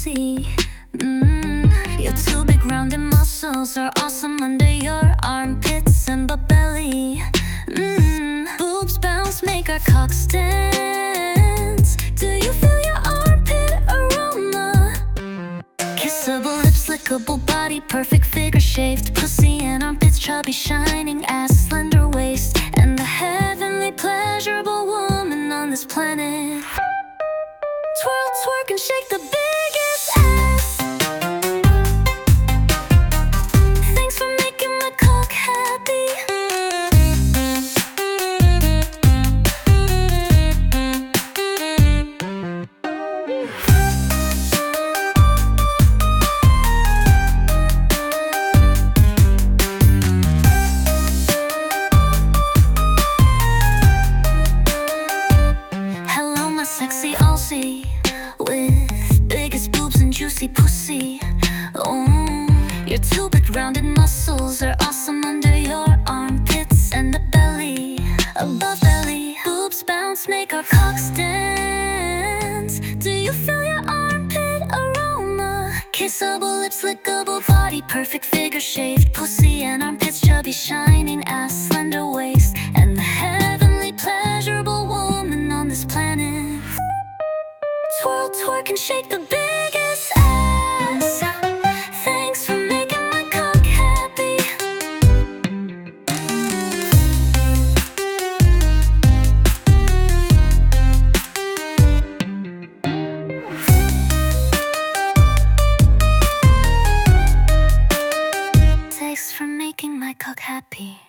pussy. Your two big rounded muscles are awesome under your armpits and butt belly. Boobs bounce, make our cocks dance. Do you feel your armpit aroma? Kissable lips, lickable body, perfect figure shaved pussy and armpits, chubby shining ass, slender waist, and the heavenly pleasurable woman on this planet. Twirl, twerk, and shake the biggest ass. Thanks for making my cock happy. Hello, my sexy Aussie with biggest boobs and juicy pussy. Oh, your two big rounded muscles are awesome under your armpits and the belly, above belly. Boobs bounce, make our cocks dance. Do you feel your armpit aroma? Kissable lips, lickable body, perfect figure shaved pussy and armpits, chubby shining ass, slender waist, and the heavenly pleasurable woman on this planet. Twirl, twerk, and shake the biggest ass. Thanks for making my cock happy. Thanks for making my cock happy.